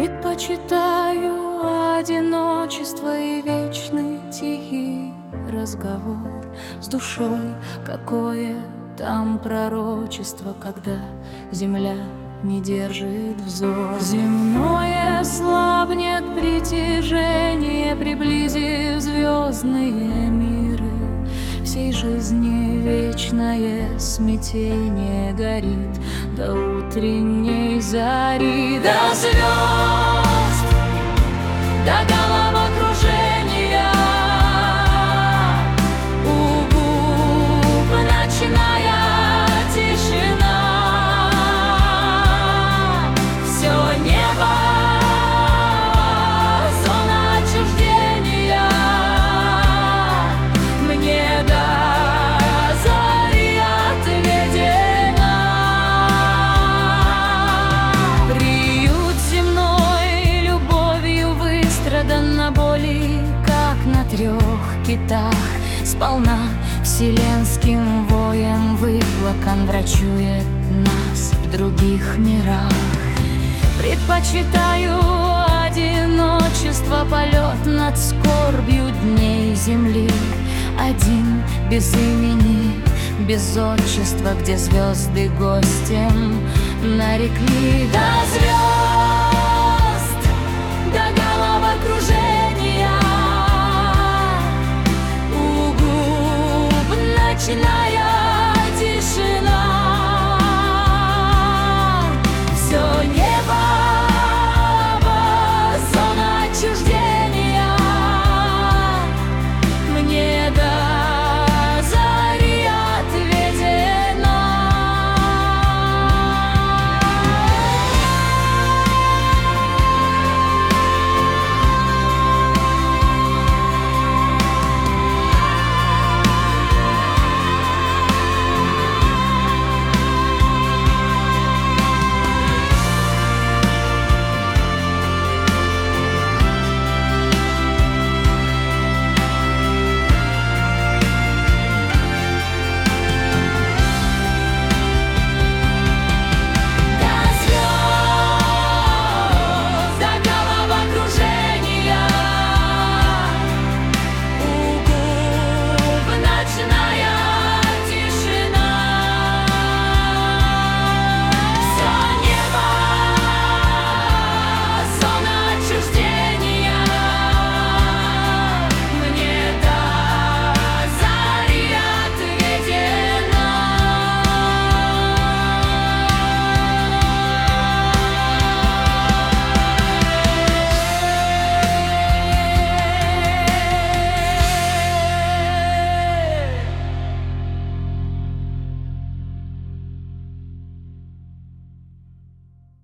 Предпочитаю одиночество и вечный тихий разговор с душой. Какое там пророчество, когда земля не держит взор. Земное слабнет притяжение, приблизив звездные миры. Всей жизни вечное смятение горит до утренней зари, до звезд, до головокружения. У губ ночная тишина. Все небо зона отчуждения. Мне до зари отведена. Приют земной любовью выстрадан на боли, как на 3 китах. Сполна вселенским воем выплакан врачует нас в других мирах. Предпочитаю одиночество, полет над скорбью дней земли. Один, без имени, без отчества, где звезды гостем нарекли. До звезд.